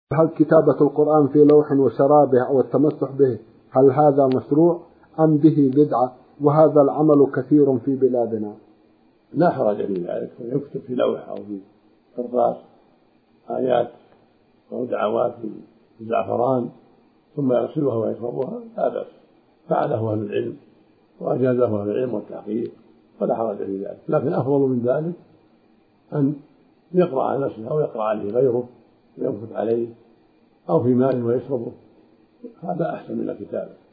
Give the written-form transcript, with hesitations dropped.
هل كتابة القرآن في لوح وشرابه أو التمسح به هل هذا مشروع أم به بدعة؟ وهذا العمل كثير في بلادنا. لا حرج في ذلك، يكتب في لوح أو في قرطاس آيات أو دعوات بالزعفران ثم يغسلها ويشربها لا بأس، فعله أهل العلم وأجازه أهل العلم والتحقيق ولا حرج في ذلك، لكن أفضل من ذلك أن يقرأ على نفسه أو يقرأ عليه غيره ويمكث عليه أو في ماء ويشربه، هذا أحسن من الكتابة.